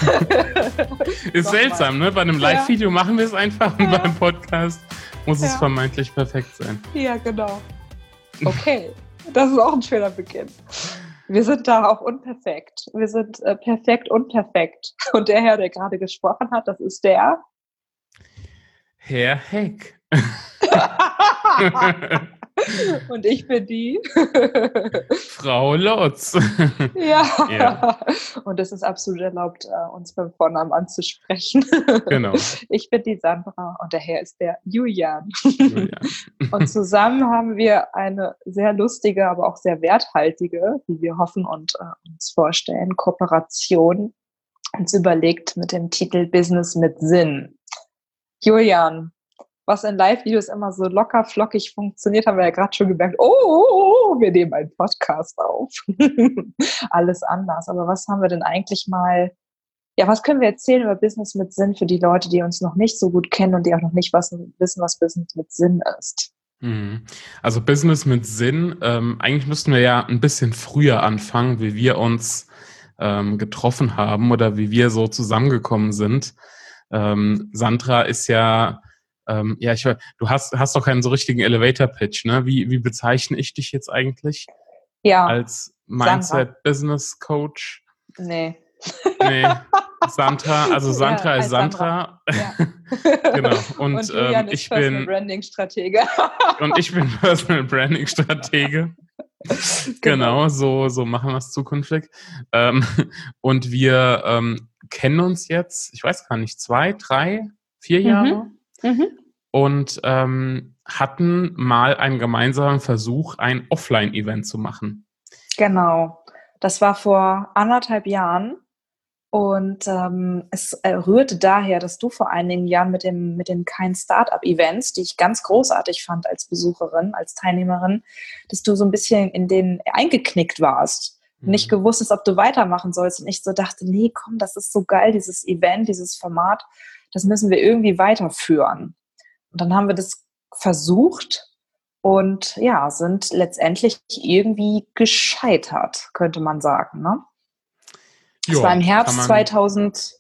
Ist seltsam, ne? Bei einem Live-Video machen wir es einfach und beim Podcast muss es vermeintlich perfekt sein. Ja, genau. Okay, das ist auch ein schöner Beginn. Wir sind da auch unperfekt. Wir sind perfekt und perfekt. Und der Herr, der gerade gesprochen hat, das ist der Herr Heck. Und ich bin die Frau Lotz. Ja. Und es ist absolut erlaubt, uns beim Vornamen anzusprechen. Genau. Ich bin die Sandra und der Herr ist der Julian. Und zusammen haben wir eine sehr lustige, aber auch sehr werthaltige, wie wir hoffen und uns vorstellen, Kooperation uns überlegt mit dem Titel Business mit Sinn. Julian, was in Live-Videos immer so locker flockig funktioniert, haben wir ja gerade schon gemerkt, wir nehmen einen Podcast auf. Alles anders. Aber was haben wir denn eigentlich was können wir erzählen über Business mit Sinn für die Leute, die uns noch nicht so gut kennen und die auch noch nicht wissen, was Business mit Sinn ist? Also Business mit Sinn, eigentlich müssten wir ja ein bisschen früher anfangen, wie wir uns getroffen haben oder wie wir so zusammengekommen sind. Sandra ist ja, du hast doch keinen so richtigen Elevator-Pitch, ne? Wie bezeichne ich dich jetzt eigentlich? Ja. Als Mindset-Business-Coach? Nee. Sandra ist Sandra. Ja. Genau. Und Julian ist Personal Branding-Stratege. Und ich bin Personal Branding-Stratege. Genau, so machen wir es zukünftig. Und wir kennen uns jetzt, ich weiß gar nicht, 2, 3, 4 Jahre. Und hatten mal einen gemeinsamen Versuch, ein Offline-Event zu machen. Genau. Das war vor 1,5 Jahren. Und es rührte daher, dass du vor einigen Jahren mit den Kein Startup-Events, die ich ganz großartig fand als Besucherin, als Teilnehmerin, dass du so ein bisschen in denen eingeknickt warst. Nicht gewusst hast, ob du weitermachen sollst. Und ich so dachte, nee, komm, das ist so geil, dieses Event, dieses Format, das müssen wir irgendwie weiterführen. Und dann haben wir das versucht und ja, sind letztendlich irgendwie gescheitert, könnte man sagen, ne? Das war im Herbst 2018.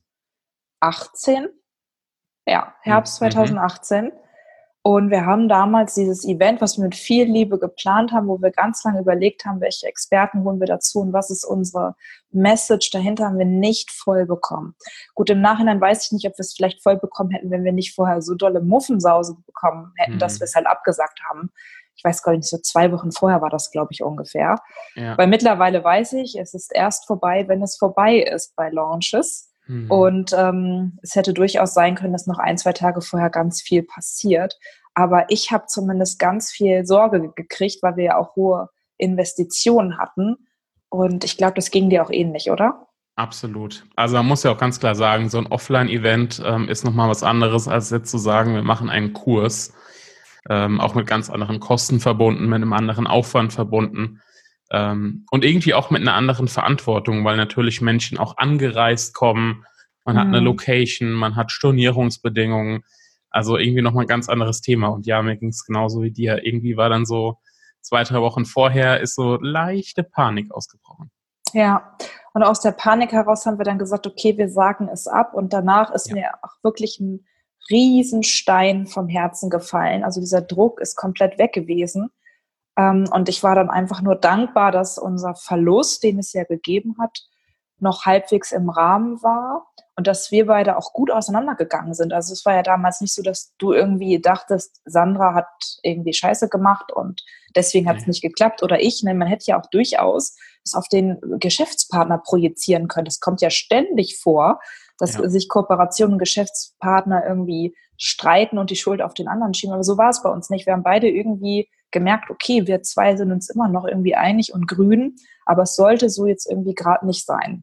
Ja, Herbst 2018. Und wir haben damals dieses Event, was wir mit viel Liebe geplant haben, wo wir ganz lange überlegt haben, welche Experten holen wir dazu und was ist unsere Message dahinter, haben wir nicht voll bekommen. Gut, im Nachhinein weiß ich nicht, ob wir es vielleicht voll bekommen hätten, wenn wir nicht vorher so dolle Muffensause bekommen hätten, dass wir es halt abgesagt haben. Ich weiß gar nicht, so 2 Wochen vorher war das, glaube ich, ungefähr. Ja. Weil mittlerweile weiß ich, es ist erst vorbei, wenn es vorbei ist bei Launches. Und es hätte durchaus sein können, dass noch 1, 2 Tage vorher ganz viel passiert. Aber ich habe zumindest ganz viel Sorge gekriegt, weil wir ja auch hohe Investitionen hatten. Und ich glaube, das ging dir auch ähnlich, oder? Absolut. Also man muss ja auch ganz klar sagen, so ein Offline-Event ist nochmal was anderes, als jetzt zu sagen, wir machen einen Kurs. Auch mit ganz anderen Kosten verbunden, mit einem anderen Aufwand verbunden. Und irgendwie auch mit einer anderen Verantwortung, weil natürlich Menschen auch angereist kommen, man hat eine Location, man hat Stornierungsbedingungen, also irgendwie nochmal ein ganz anderes Thema. Und ja, mir ging es genauso wie dir. Irgendwie war dann so 2, 3 Wochen vorher ist so leichte Panik ausgebrochen. Ja, und aus der Panik heraus haben wir dann gesagt, okay, wir sagen es ab. Und danach ist mir auch wirklich ein Riesenstein vom Herzen gefallen. Also dieser Druck ist komplett weg gewesen. Und ich war dann einfach nur dankbar, dass unser Verlust, den es ja gegeben hat, noch halbwegs im Rahmen war und dass wir beide auch gut auseinandergegangen sind. Also es war ja damals nicht so, dass du irgendwie dachtest, Sandra hat irgendwie Scheiße gemacht und deswegen hat es nicht geklappt oder ich. Nein, man hätte ja auch durchaus das auf den Geschäftspartner projizieren können. Das kommt ja ständig vor, dass sich Kooperationen und Geschäftspartner irgendwie streiten und die Schuld auf den anderen schieben. Aber so war es bei uns nicht. Wir haben beide irgendwie gemerkt, okay, wir 2 sind uns immer noch irgendwie einig und grün, aber es sollte so jetzt irgendwie gerade nicht sein.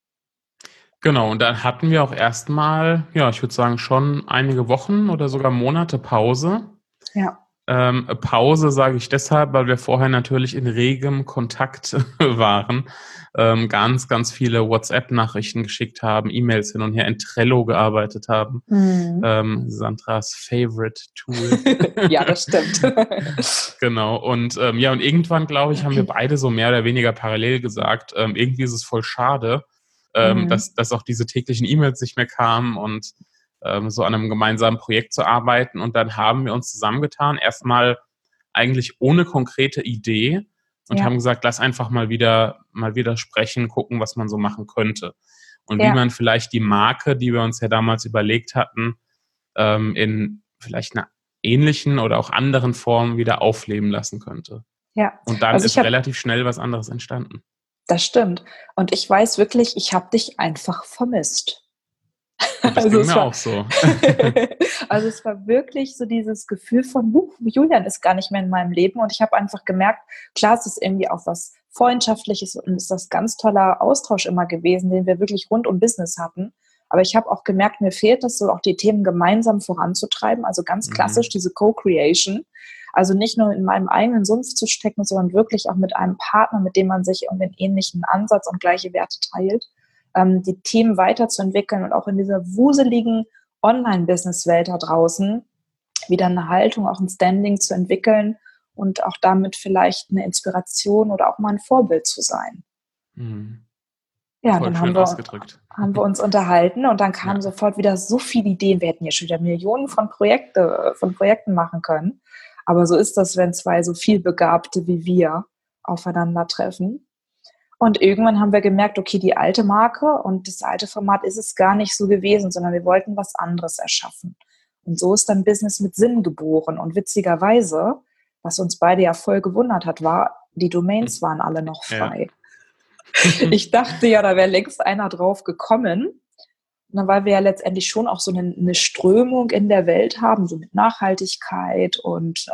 Genau, und dann hatten wir auch erstmal, ich würde sagen, schon einige Wochen oder sogar Monate Pause. Ja. Pause sage ich deshalb, weil wir vorher natürlich in regem Kontakt waren, ganz, ganz viele WhatsApp-Nachrichten geschickt haben, E-Mails hin und her, in Trello gearbeitet haben. Sandras Favorite Tool. Ja, das stimmt. Genau, und und irgendwann, glaube ich, haben wir beide so mehr oder weniger parallel gesagt, irgendwie ist es voll schade, dass auch diese täglichen E-Mails nicht mehr kamen und so an einem gemeinsamen Projekt zu arbeiten. Und dann haben wir uns zusammengetan, erstmal eigentlich ohne konkrete Idee und haben gesagt, lass einfach mal wieder sprechen, gucken, was man so machen könnte. Und wie man vielleicht die Marke, die wir uns ja damals überlegt hatten, in vielleicht einer ähnlichen oder auch anderen Form wieder aufleben lassen könnte. Ja. Und dann ist relativ schnell was anderes entstanden. Das stimmt. Und ich weiß wirklich, ich habe dich einfach vermisst. Und das ging mir auch so. Also es war wirklich so dieses Gefühl von, Julian ist gar nicht mehr in meinem Leben. Und ich habe einfach gemerkt, klar, es ist irgendwie auch was Freundschaftliches und es ist das ganz toller Austausch immer gewesen, den wir wirklich rund um Business hatten. Aber ich habe auch gemerkt, mir fehlt es so, auch die Themen gemeinsam voranzutreiben. Also ganz klassisch diese Co-Creation. Also nicht nur in meinem eigenen Sumpf zu stecken, sondern wirklich auch mit einem Partner, mit dem man sich irgendwie einen ähnlichen Ansatz und gleiche Werte teilt, die Themen weiterzuentwickeln und auch in dieser wuseligen Online-Business-Welt da draußen wieder eine Haltung, auch ein Standing zu entwickeln und auch damit vielleicht eine Inspiration oder auch mal ein Vorbild zu sein. Ja, voll dann schön ausgedrückt. haben wir uns unterhalten und dann kamen sofort wieder so viele Ideen. Wir hätten ja schon wieder Millionen von Projekten machen können. Aber so ist das, wenn zwei so viel Begabte wie wir aufeinandertreffen. Und irgendwann haben wir gemerkt, okay, die alte Marke und das alte Format ist es gar nicht so gewesen, sondern wir wollten was anderes erschaffen. Und so ist dann Business mit Sinn geboren. Und witzigerweise, was uns beide ja voll gewundert hat, war, die Domains waren alle noch frei. Ja. Ich dachte ja, da wäre längst einer drauf gekommen. Und weil wir ja letztendlich schon auch so eine Strömung in der Welt haben, so mit Nachhaltigkeit und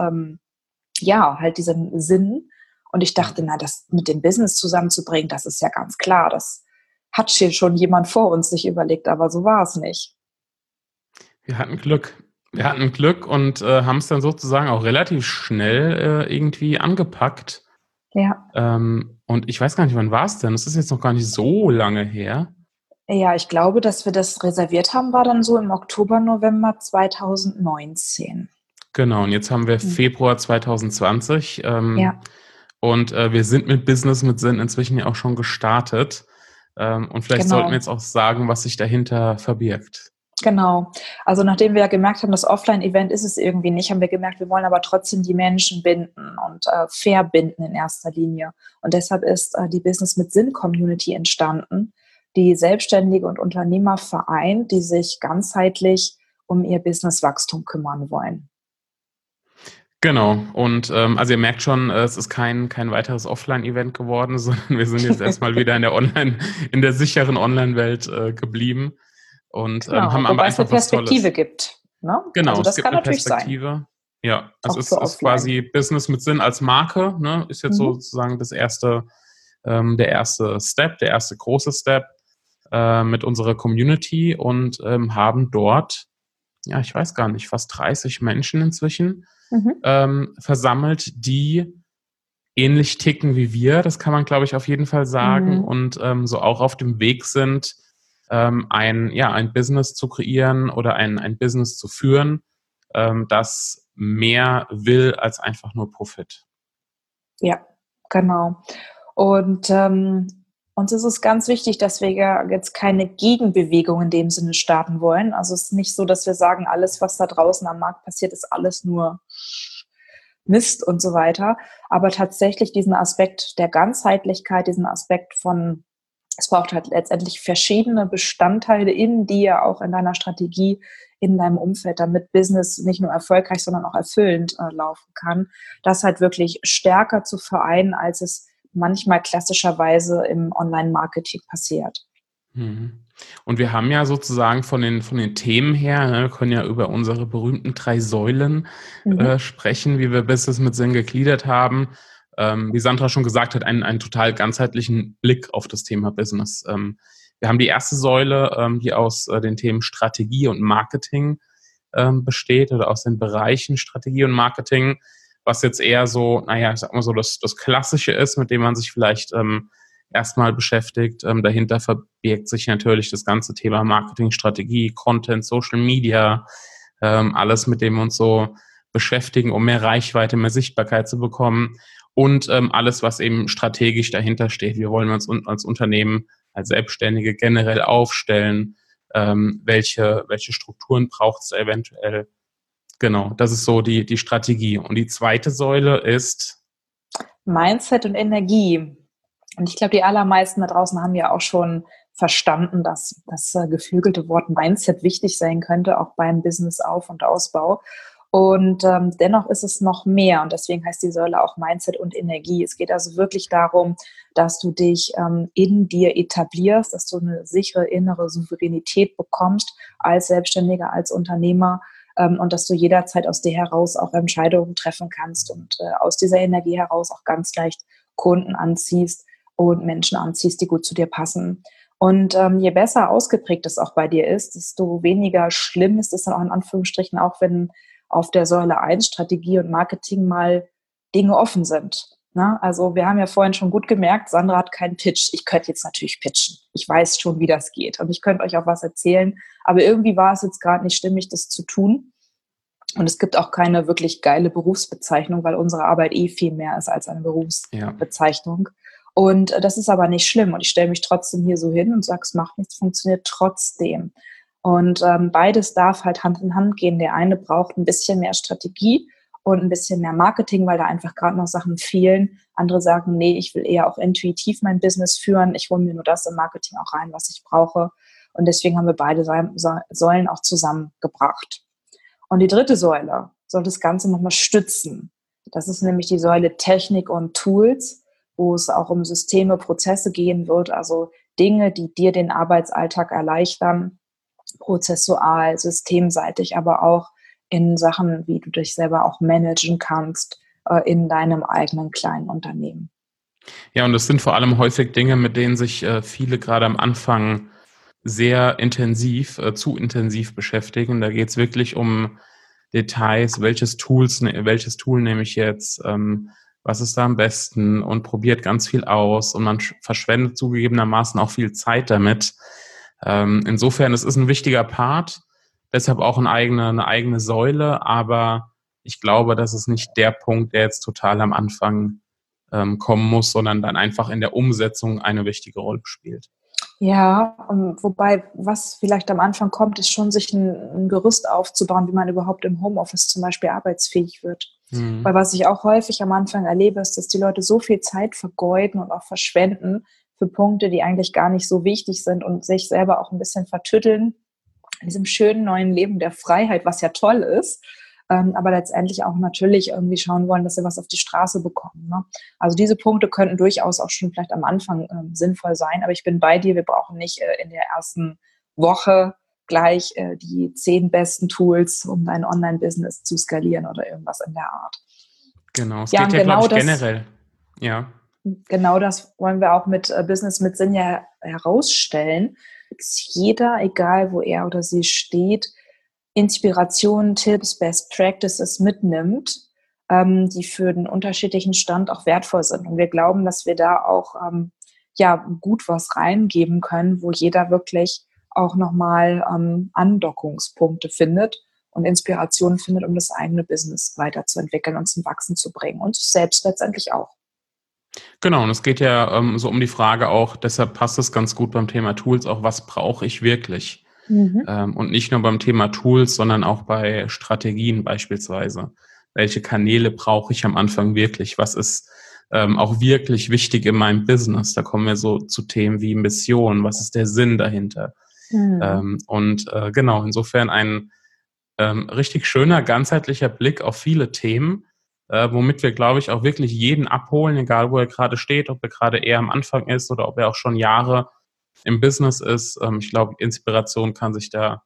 halt diesen Sinn. Und ich dachte, das mit dem Business zusammenzubringen, das ist ja ganz klar. Das hat hier schon jemand vor uns sich überlegt, aber so war es nicht. Wir hatten Glück. Und haben es dann sozusagen auch relativ schnell irgendwie angepackt. Ja. Und ich weiß gar nicht, wann war es denn? Das ist jetzt noch gar nicht so lange her. Ja, ich glaube, dass wir das reserviert haben, war dann so im Oktober, November 2019. Genau, und jetzt haben wir Februar 2020. Und wir sind mit Business mit Sinn inzwischen ja auch schon gestartet. Und vielleicht sollten wir jetzt auch sagen, was sich dahinter verbirgt. Genau. Also nachdem wir ja gemerkt haben, das Offline-Event ist es irgendwie nicht, haben wir gemerkt, wir wollen aber trotzdem die Menschen binden und verbinden in erster Linie. Und deshalb ist die Business mit Sinn-Community entstanden, die Selbstständige und Unternehmer vereint, die sich ganzheitlich um ihr Businesswachstum kümmern wollen. Genau. Und also ihr merkt schon, es ist kein weiteres Offline-Event geworden, sondern wir sind jetzt erstmal wieder in der sicheren Online-Welt geblieben. Und haben aber einfach es eine Perspektive gibt. Ne? Genau, also das es gibt kann eine natürlich Perspektive. Sein. Ja, also es ist offline. quasi Business mit Sinn als Marke, ne? Ist jetzt sozusagen der erste Step, der erste große Step mit unserer Community und haben dort, ich weiß gar nicht, fast 30 Menschen inzwischen versammelt, die ähnlich ticken wie wir, das kann man, glaube ich, auf jeden Fall sagen, und so auch auf dem Weg sind, ein Business zu kreieren oder ein Business zu führen, das mehr will als einfach nur Profit. Ja, genau. Und uns ist es ganz wichtig, dass wir ja jetzt keine Gegenbewegung in dem Sinne starten wollen. Also es ist nicht so, dass wir sagen, alles, was da draußen am Markt passiert, ist alles nur Mist und so weiter. Aber tatsächlich diesen Aspekt der Ganzheitlichkeit, diesen Aspekt von, es braucht halt letztendlich verschiedene Bestandteile in dir, auch in deiner Strategie, in deinem Umfeld, damit Business nicht nur erfolgreich, sondern auch erfüllend laufen kann. Das halt wirklich stärker zu vereinen, als es manchmal klassischerweise im Online-Marketing passiert. Und wir haben ja sozusagen von den Themen her, wir können ja über unsere berühmten 3 Säulen sprechen, wie wir Business mit Sinn gegliedert haben. Wie Sandra schon gesagt hat, einen total ganzheitlichen Blick auf das Thema Business. Wir haben die erste Säule, die aus den Themen Strategie und Marketing besteht oder aus den Bereichen Strategie und Marketing, was jetzt eher so, ich sag mal so, das Klassische ist, mit dem man sich vielleicht erstmal beschäftigt. Dahinter verbirgt sich natürlich das ganze Thema Marketing, Strategie, Content, Social Media, alles, mit dem wir uns so beschäftigen, um mehr Reichweite, mehr Sichtbarkeit zu bekommen und alles, was eben strategisch dahinter steht. Wie wollen wir uns als Unternehmen als Selbstständige generell aufstellen? Welche Strukturen braucht es eventuell? Genau, das ist so die Strategie. Und die zweite Säule ist Mindset und Energie. Und ich glaube, die allermeisten da draußen haben ja auch schon verstanden, dass das geflügelte Wort Mindset wichtig sein könnte, auch beim Business-Auf- und Ausbau. Und dennoch ist es noch mehr. Und deswegen heißt die Säule auch Mindset und Energie. Es geht also wirklich darum, dass du dich in dir etablierst, dass du eine sichere innere Souveränität bekommst als Selbstständiger, als Unternehmer, und dass du jederzeit aus dir heraus auch Entscheidungen treffen kannst und aus dieser Energie heraus auch ganz leicht Kunden anziehst und Menschen anziehst, die gut zu dir passen. Und je besser ausgeprägt es auch bei dir ist, desto weniger schlimm ist es dann auch in Anführungsstrichen, auch wenn auf der Säule 1 Strategie und Marketing mal Dinge offen sind. Ne? Also wir haben ja vorhin schon gut gemerkt, Sandra hat keinen Pitch. Ich könnte jetzt natürlich pitchen. Ich weiß schon, wie das geht. Und ich könnte euch auch was erzählen. Aber irgendwie war es jetzt gerade nicht stimmig, das zu tun. Und es gibt auch keine wirklich geile Berufsbezeichnung, weil unsere Arbeit viel mehr ist als eine Berufsbezeichnung. Und das ist aber nicht schlimm. Und ich stelle mich trotzdem hier so hin und sage, es macht nichts, funktioniert trotzdem. Und beides darf halt Hand in Hand gehen. Der eine braucht ein bisschen mehr Strategie und ein bisschen mehr Marketing, weil da einfach gerade noch Sachen fehlen. Andere sagen, nee, ich will eher auch intuitiv mein Business führen. Ich hole mir nur das im Marketing auch rein, was ich brauche. Und deswegen haben wir beide Säulen auch zusammengebracht. Und die dritte Säule soll das Ganze nochmal stützen. Das ist nämlich die Säule Technik und Tools, wo es auch um Systeme, Prozesse gehen wird, also Dinge, die dir den Arbeitsalltag erleichtern, prozessual, systemseitig, aber auch in Sachen, wie du dich selber auch managen kannst in deinem eigenen kleinen Unternehmen. Ja, und das sind vor allem häufig Dinge, mit denen sich viele gerade am Anfang sehr intensiv, zu intensiv beschäftigen. Da geht es wirklich um Details, welches Tool nehme ich jetzt, was ist da am besten, und probiert ganz viel aus, und man verschwendet zugegebenermaßen auch viel Zeit damit. Insofern, es ist ein wichtiger Part, deshalb auch eine eigene Säule, aber ich glaube, das ist nicht der Punkt, der jetzt total am Anfang kommen muss, sondern dann einfach in der Umsetzung eine wichtige Rolle spielt. Ja, wobei, was vielleicht am Anfang kommt, ist schon, sich ein Gerüst aufzubauen, wie man überhaupt im Homeoffice zum Beispiel arbeitsfähig wird. Weil was ich auch häufig am Anfang erlebe, ist, dass die Leute so viel Zeit vergeuden und auch verschwenden für Punkte, die eigentlich gar nicht so wichtig sind, und sich selber auch ein bisschen vertütteln in diesem schönen neuen Leben der Freiheit, was ja toll ist, aber letztendlich auch natürlich irgendwie schauen wollen, dass sie was auf die Straße bekommen. Ne? Also diese Punkte könnten durchaus auch schon vielleicht am Anfang sinnvoll sein, aber ich bin bei dir, wir brauchen nicht in der ersten Woche gleich die 10 besten Tools, um dein Online-Business zu skalieren oder irgendwas in der Art. Genau, es Ja, geht und ja, glaube genau ich, das, generell. Ja. genau das wollen wir auch mit Business mit Sinn ja herausstellen, dass jeder, egal wo er oder sie steht, Inspirationen, Tipps, Best Practices mitnimmt, die für den unterschiedlichen Stand auch wertvoll sind. Und wir glauben, dass wir da auch gut was reingeben können, wo jeder wirklich auch nochmal Andockungspunkte findet und Inspirationen findet, um das eigene Business weiterzuentwickeln und zum Wachsen zu bringen und sich selbst letztendlich auch. Genau, und es geht ja so um die Frage auch, deshalb passt es ganz gut beim Thema Tools auch, was brauche ich wirklich? Und nicht nur beim Thema Tools, sondern auch bei Strategien beispielsweise. Welche Kanäle brauche ich am Anfang wirklich? Was ist auch wirklich wichtig in meinem Business? Da kommen wir so zu Themen wie Mission. Was ist der Sinn dahinter? Genau, insofern ein richtig schöner, ganzheitlicher Blick auf viele Themen, womit wir, glaube ich, auch wirklich jeden abholen, egal wo er gerade steht, ob er gerade eher am Anfang ist oder ob er auch schon Jahre im Business ist. Ich glaube, Inspiration kann sich da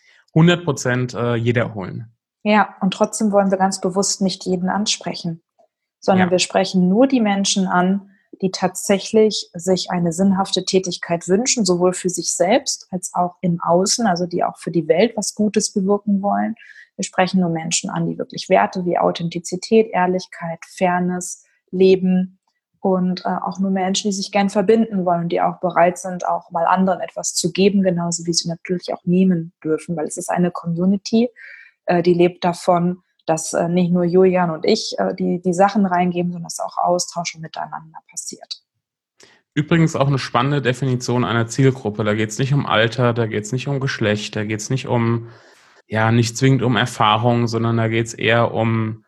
100% jeder holen. Ja, und trotzdem wollen wir ganz bewusst nicht jeden ansprechen, sondern wir sprechen nur die Menschen an, die tatsächlich sich eine sinnhafte Tätigkeit wünschen, sowohl für sich selbst als auch im Außen, also die auch für die Welt was Gutes bewirken wollen. Wir sprechen nur Menschen an, die wirklich Werte wie Authentizität, Ehrlichkeit, Fairness leben, und auch nur Menschen, die sich gern verbinden wollen und die auch bereit sind, auch mal anderen etwas zu geben, genauso wie sie natürlich auch nehmen dürfen, weil es ist eine Community, die lebt davon, dass nicht nur Julian und ich die Sachen reingeben, sondern dass auch Austausch miteinander passiert. Übrigens auch eine spannende Definition einer Zielgruppe. Da geht es nicht um Alter, da geht es nicht um Geschlecht, da geht es nicht nicht zwingend um Erfahrung, sondern da geht es eher um,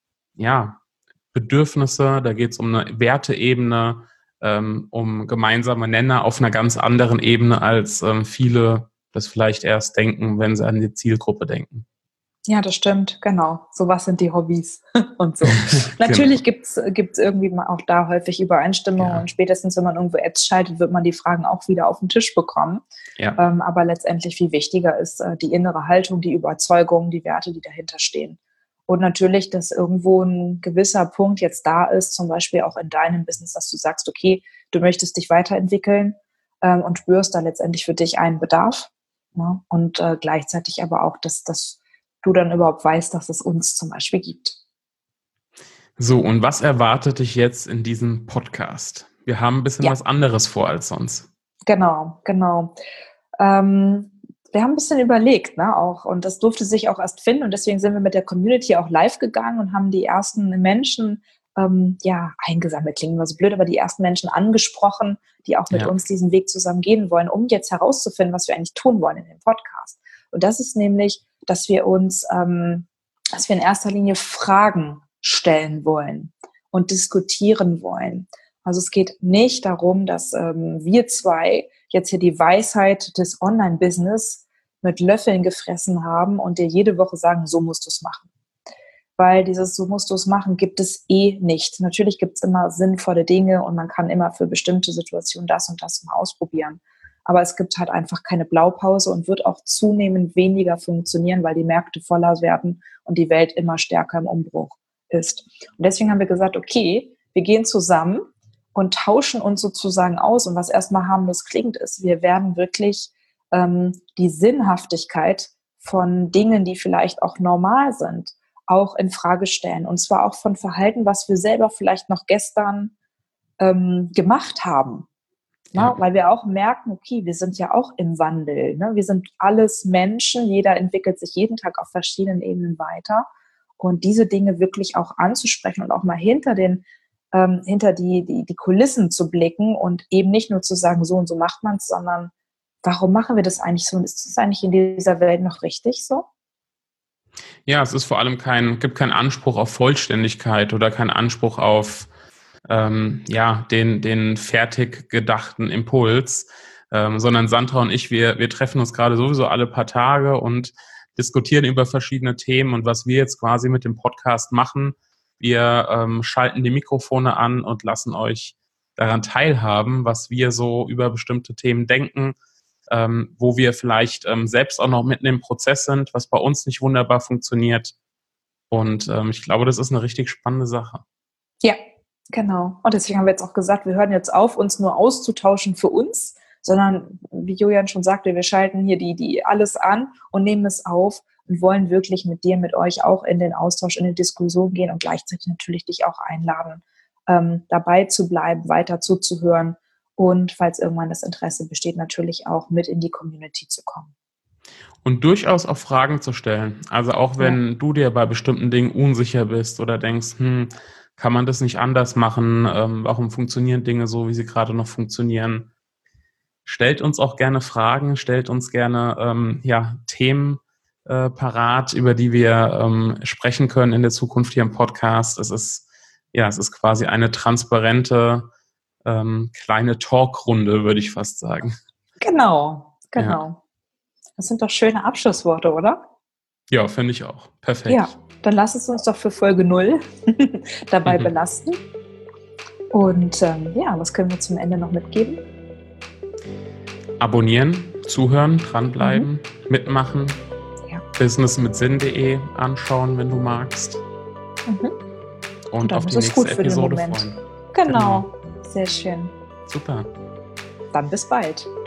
Bedürfnisse, da geht es um eine Werteebene, um gemeinsame Nenner auf einer ganz anderen Ebene, als viele das vielleicht erst denken, wenn sie an die Zielgruppe denken. Ja, das stimmt, genau. So was sind die Hobbys und so. Natürlich gibt's irgendwie mal auch da häufig Übereinstimmungen und spätestens, wenn man irgendwo Ads schaltet, wird man die Fragen auch wieder auf den Tisch bekommen. Ja. Aber letztendlich viel wichtiger ist die innere Haltung, die Überzeugung, die Werte, die dahinter stehen. Und natürlich, dass irgendwo ein gewisser Punkt jetzt da ist, zum Beispiel auch in deinem Business, dass du sagst, okay, du möchtest dich weiterentwickeln und spürst da letztendlich für dich einen Bedarf. Ne? Und gleichzeitig aber auch, dass du dann überhaupt weißt, dass es uns zum Beispiel gibt. So, und was erwartet dich jetzt in diesem Podcast? Wir haben ein bisschen was anderes vor als sonst. Genau. Wir haben ein bisschen überlegt, ne, auch, und das durfte sich auch erst finden, und deswegen sind wir mit der Community auch live gegangen und haben die ersten Menschen eingesammelt, klingt immer so blöd, aber die ersten Menschen angesprochen, die auch mit uns diesen Weg zusammen gehen wollen, um jetzt herauszufinden, was wir eigentlich tun wollen in dem Podcast. Und das ist nämlich, dass wir in erster Linie Fragen stellen wollen und diskutieren wollen. Also es geht nicht darum, dass wir zwei jetzt hier die Weisheit des Online-Business mit Löffeln gefressen haben und dir jede Woche sagen, so musst du es machen. Weil dieses so musst du es machen gibt es nicht. Natürlich gibt es immer sinnvolle Dinge und man kann immer für bestimmte Situationen das und das mal ausprobieren. Aber es gibt halt einfach keine Blaupause und wird auch zunehmend weniger funktionieren, weil die Märkte voller werden und die Welt immer stärker im Umbruch ist. Und deswegen haben wir gesagt, okay, wir gehen zusammen und tauschen uns sozusagen aus. Und was erstmal harmlos klingt, ist, wir werden wirklich die Sinnhaftigkeit von Dingen, die vielleicht auch normal sind, auch in Frage stellen. Und zwar auch von Verhalten, was wir selber vielleicht noch gestern gemacht haben. Ja. Weil wir auch merken, okay, wir sind ja auch im Wandel. Ne? Wir sind alles Menschen, jeder entwickelt sich jeden Tag auf verschiedenen Ebenen weiter. Und diese Dinge wirklich auch anzusprechen und auch mal hinter die Kulissen zu blicken und eben nicht nur zu sagen, so und so macht man es, sondern warum machen wir das eigentlich so? Und ist das eigentlich in dieser Welt noch richtig so? Ja, es ist vor allem gibt keinen Anspruch auf Vollständigkeit oder keinen Anspruch auf den fertig gedachten Impuls, sondern Sandra und ich, wir treffen uns gerade sowieso alle paar Tage und diskutieren über verschiedene Themen. Und was wir jetzt quasi mit dem Podcast machen, wir schalten die Mikrofone an und lassen euch daran teilhaben, was wir so über bestimmte Themen denken, wo wir vielleicht selbst auch noch mitten im Prozess sind, was bei uns nicht wunderbar funktioniert. Und ich glaube, das ist eine richtig spannende Sache. Ja, genau. Und deswegen haben wir jetzt auch gesagt, wir hören jetzt auf, uns nur auszutauschen für uns, sondern, wie Julian schon sagte, wir schalten hier die alles an und nehmen es auf und wollen wirklich mit dir, mit euch auch in den Austausch, in die Diskussion gehen und gleichzeitig natürlich dich auch einladen, dabei zu bleiben, weiter zuzuhören und, falls irgendwann das Interesse besteht, natürlich auch mit in die Community zu kommen. Und durchaus auch Fragen zu stellen. Also auch wenn du dir bei bestimmten Dingen unsicher bist oder denkst, kann man das nicht anders machen? Warum funktionieren Dinge so, wie sie gerade noch funktionieren? Stellt uns auch gerne Fragen, stellt uns gerne Themen parat, über die wir sprechen können in der Zukunft hier im Podcast. Es ist quasi eine transparente kleine Talkrunde, würde ich fast sagen. Genau. Ja. Das sind doch schöne Abschlussworte, oder? Ja, finde ich auch. Perfekt. Ja, dann lass es uns doch für Folge 0 dabei belasten. Und was können wir zum Ende noch mitgeben? Abonnieren, zuhören, dranbleiben, mitmachen. Ja. businessmitsinn.de anschauen, wenn du magst. Und auf die nächste Episode freuen. Genau. Sehr schön. Super. Dann bis bald.